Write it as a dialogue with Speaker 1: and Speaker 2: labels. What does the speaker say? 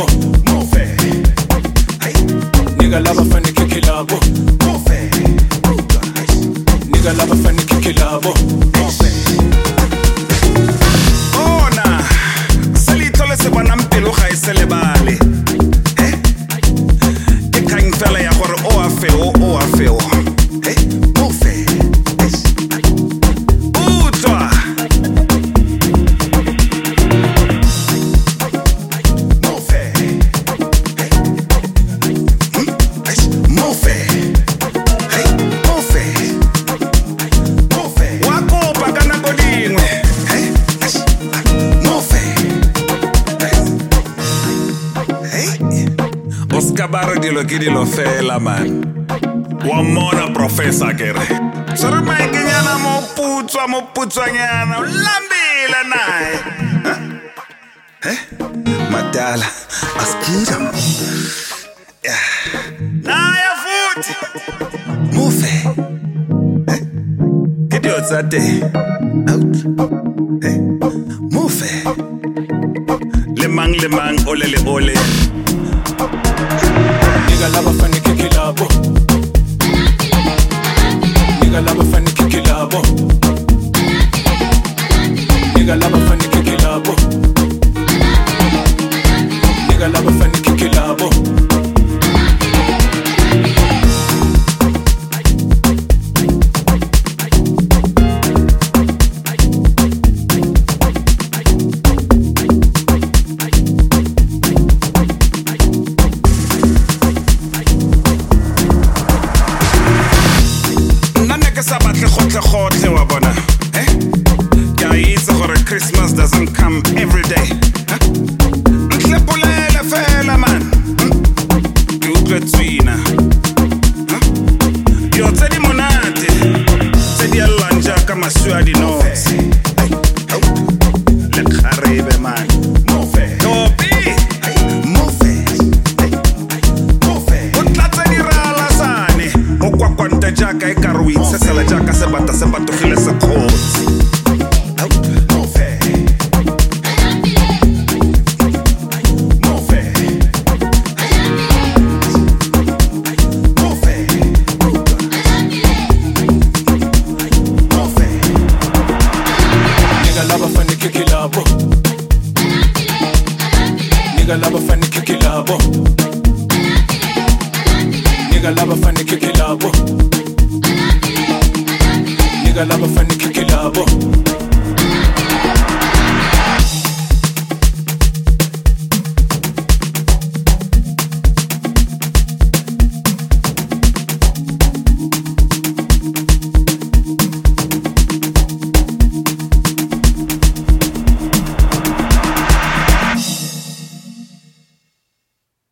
Speaker 1: labo. Nigga lava fani kiki labo. Nigga lava fani kiki labo.
Speaker 2: Ona selithole se bona mpelo ga e selebale. Ke kgang fela ya gore o a feo. Oscar dilo ke dilo fela man. Wa mona professor kere. Sore mai kenyana mo putswanyana lambile nae. Madala askira. Naya futhi. Move. Ke dio tsate. Out. Move. Le mang ole.
Speaker 1: Nigga lava fani kiki labo. Nigga lava fani kiki labo. Nigga lava fani kiki labo. Nigga lava fani kiki labo.
Speaker 2: Christmas doesn't come every day. Ntlepolele fela man. Ke utlwe tswina. Yo tse di monate. Tse di alanja ka maswa di notes. Le kharebe man. Topi. O tlatsa di rala sane. O kwakwanta jaka e karwit se sela jaka se batogile se khotsi. Nigga lava fani kiki labo. Nigga lava fani kiki labo. Nigga lava fani kiki labo. Nigga lava fani kiki labo.